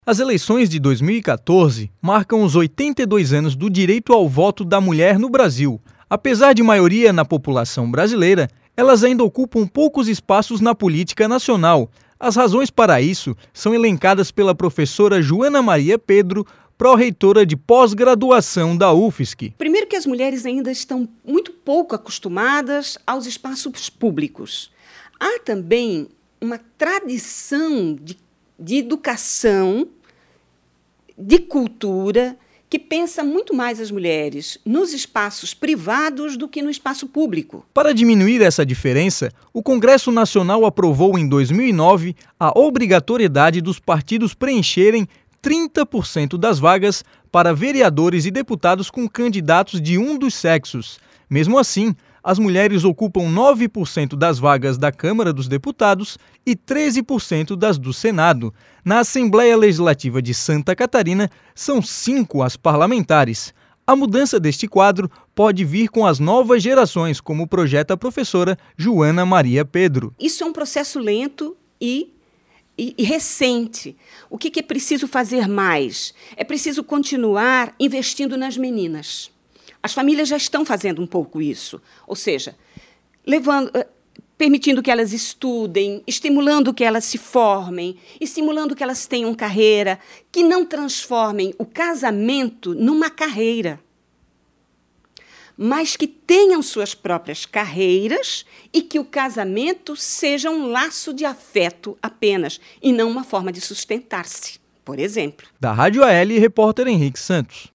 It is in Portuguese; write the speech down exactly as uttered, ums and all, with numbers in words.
As eleições de dois mil e quatorze marcam os oitenta e dois anos do direito ao voto da mulher no Brasil. Apesar de maioria na população brasileira, elas ainda ocupam poucos espaços na política nacional. As razões para isso são elencadas pela professora Joana Maria Pedro, pró-reitora de pós-graduação da U F S C. Primeiro que as mulheres ainda estão muito pouco acostumadas aos espaços públicos. Há também uma tradição de, de educação, de cultura, que pensa muito mais as mulheres nos espaços privados do que no espaço público. Para diminuir essa diferença, o Congresso Nacional aprovou em dois mil e nove a obrigatoriedade dos partidos preencherem trinta por cento das vagas para vereadores e deputados com candidatos de um dos sexos. Mesmo assim, as mulheres ocupam nove por cento das vagas da Câmara dos Deputados e treze por cento das do Senado. Na Assembleia Legislativa de Santa Catarina, são cinco as parlamentares. A mudança deste quadro pode vir com as novas gerações, como projeta a professora Joana Maria Pedro. Isso é um processo lento e E, e recente. O que, que é preciso fazer mais? É preciso continuar investindo nas meninas. As famílias já estão fazendo um pouco isso, ou seja, levando, permitindo que elas estudem, estimulando que elas se formem, estimulando que elas tenham carreira, que não transformem o casamento numa carreira, mas que tenham suas próprias carreiras e que o casamento seja um laço de afeto apenas, e não uma forma de sustentar-se, por exemplo. Da Rádio A L, repórter Henrique Santos.